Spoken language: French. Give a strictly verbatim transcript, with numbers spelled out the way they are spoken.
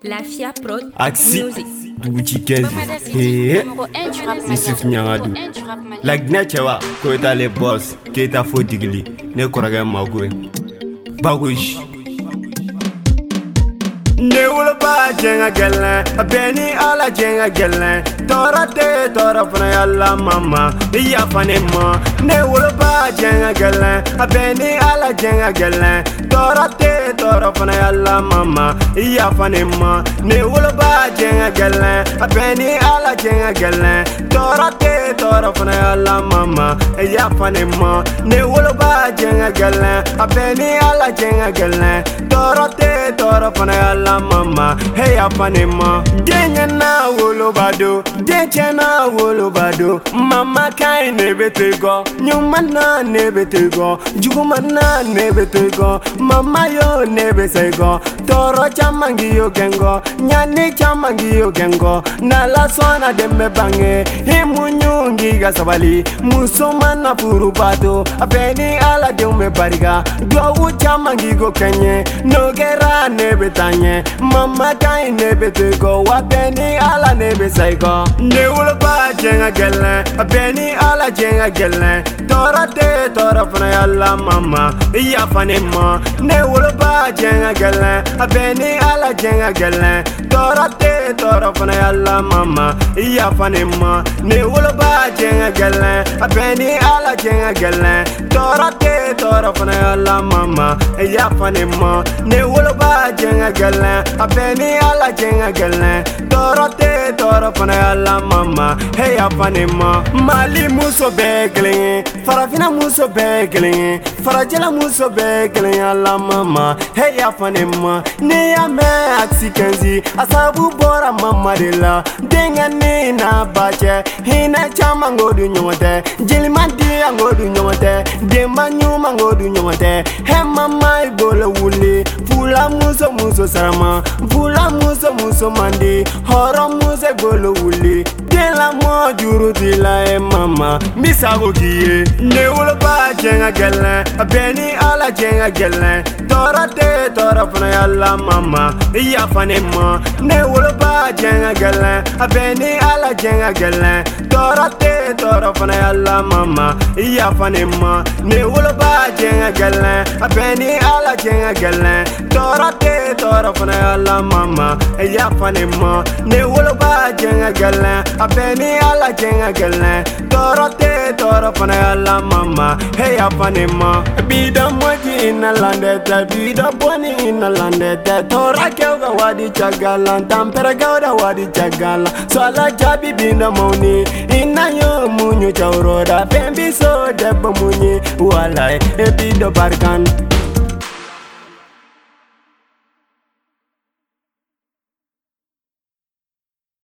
La Fia Prod Axi Music. Duguchikezi Hé Yusuf Nyangadu La Gnachewa Koeta le boss Keta Fodigli Ne Koraga Magwe Bagush Ne wula ba jenga gelen Beni ala jenga gelen Tora te tora fana yalla mama Iya fane ma Ne wula ba jenga gelen Beni ala jenga gelen Tora te tora fana yalla mama Iya fane ma Ne wula ba jenga gelen Beni ala jenga gelen Tora te tora fana yalla mama Iya fane ma Ne wula ba jenga gelen Beni ala jenga gelen Tora te tora fana yalla mama hey apanema denya na wolo bado denya na wolo bado mama kai ne betego nyuma na ne betego juguma na ne betego mama yo ne betego toro chamangi yo gengo nyani chamangi yo gengo na la sona de me bange himunyungi ga sabali musoma na furu bado apeni ala de me bariga do chamangi go kenye no gera ne betanye mama kai nebe tego wa beni ala nebe saigo ne wula ba jenga gelen beni ala jenga gelen tora te tora fana yalla mama iya fane ma ne wula ba jenga gelen beni ala jenga gelen tora te tora fana yalla mama iya fane ma ne wula ba jenga gelen beni ala jenga gelen tora te tora fana yalla mama iya fane ma ne wula ba jenga gelen beni ala jenga gelen toro te toro fana yalla mama hey afane ma mali muso be gelen farafina muso be gelen farajela muso be gelen yalla mama hey afane ma ne ya me aksi kenzi asabu bora mama de la denga ni na bache hina chama ngodu nyote jilimandi ngodu nyote demba nyuma ngodu nyote he mama ibole wuli fula muso muso sarama fula muso muso mandi horo muso golo wuli dela mo juru dila e mama misago kiye ne wula ba jenga gelen beni ala jenga gelen tora te tora fana yalla mama iya fane ma ne wula ba jenga gelen beni ala jenga gelen tora te tora fana yalla mama iya fane ma ne wula ba jenga gelen beni ala jenga gelen tora te tora fana yalla mama iya fane ma ne wula ba jenga gelen beni ala jenga gelen tora te tora fana yalla mama hey afane ma bida moji ina landeta bida boni ina landeta tora kewga wadi chagala tampera gauda wadi chagala swala jabi binda moni ina yo munyu chauroda pembi so debba munyi walai e bido barkan